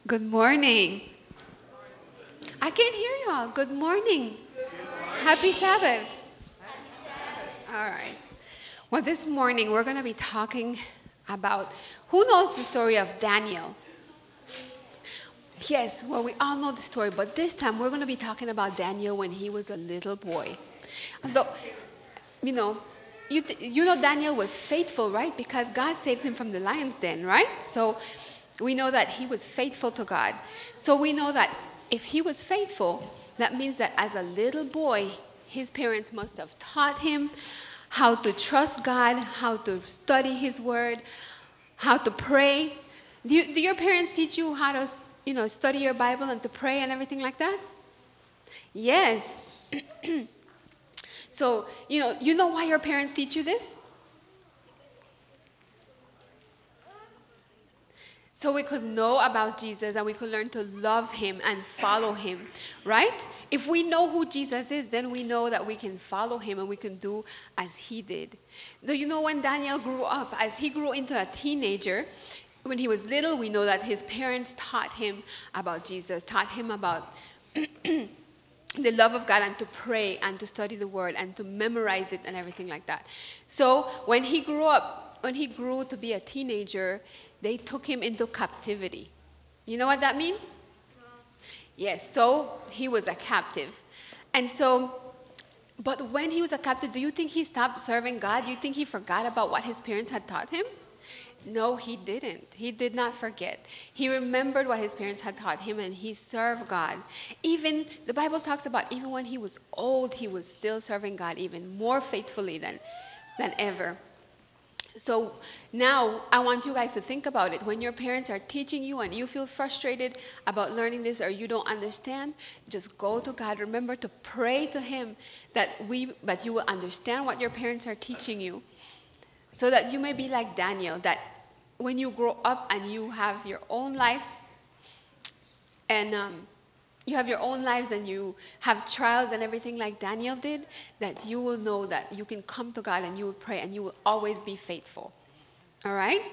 Good morning. I can't hear y'all. Good morning. Happy Sabbath. All right. Well, this morning we're going to be talking about who knows the story of Daniel? Yes, well, we all know the story, but this time we're going to be talking about Daniel when he was a little boy. Although, you know, you know Daniel was faithful, right? Because God saved him from the lion's den, right? So we know that he was faithful to God. So we know that if he was faithful, that means that as a little boy, his parents must have taught him how to trust God, how to study his word, how to pray. Do your parents teach you how to, study your Bible and to pray and everything like that? Yes. So, you know why your parents teach you this? So we could know about Jesus and we could learn to love him and follow him, right? If we know who Jesus is, then we know that we can follow him and we can do as he did. So you know when Daniel grew up, as he grew into a teenager, when he was little, we know that his parents taught him about Jesus, taught him about the love of God and to pray and to study the word and to memorize it and everything like that. So when he grew up, when he grew to be a teenager, they took him into captivity. You know what that means? Yes, so he was a captive. And so, but when he was a captive, do you think he stopped serving God? Do you think he forgot about what his parents had taught him? No, he didn't. He did not forget. He remembered what his parents had taught him and he served God. Even the Bible talks about even when he was old, he was still serving God even more faithfully than ever. So now I want you guys to think about it. When your parents are teaching you and you feel frustrated about learning this or you don't understand, just go to God. Remember to pray to him that you will understand what your parents are teaching you so that you may be like Daniel, that when you grow up and you have your own lives and you have your own lives and you have trials and everything like Daniel did, that you will know that you can come to God and you will pray and you will always be faithful. All right?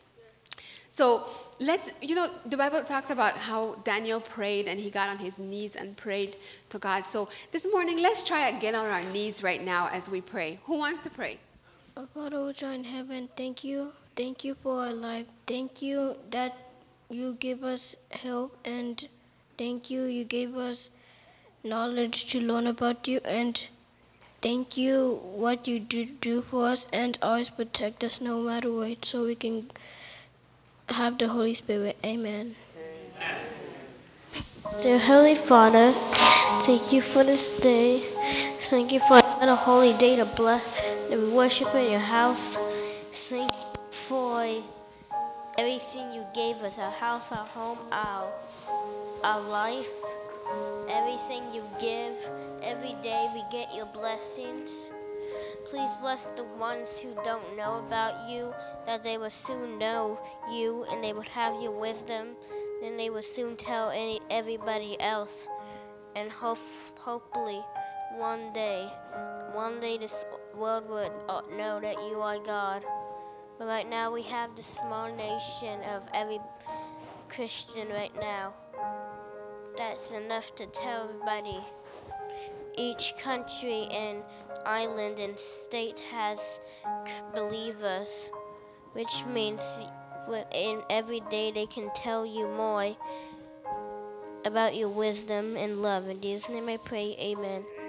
So the Bible talks about how Daniel prayed and he got on his knees and prayed to God. So this morning, let's try to get on our knees right now as we pray. Who wants to pray? Our Father which art in heaven, thank you. Thank you for our life. Thank you that you give us help, and thank you gave us knowledge to learn about you, and thank you what you do for us, and always protect us no matter what, so we can have the Holy Spirit. Amen. Dear Heavenly Father, thank you for this day. Thank you for another holy day to bless, to worship in your house. Thank you for everything you gave us, our house, our home, our life, everything you give. Every day we get your blessings. Please bless the ones who don't know about you, that they will soon know you and they would have your wisdom. Then they will soon tell everybody else. And hopefully one day this world would know that you are God. But right now we have the small nation of every Christian right now. That's enough to tell everybody. Each country and island and state has believers, which means in every day they can tell you more about your wisdom and love. In Jesus' name I pray, amen.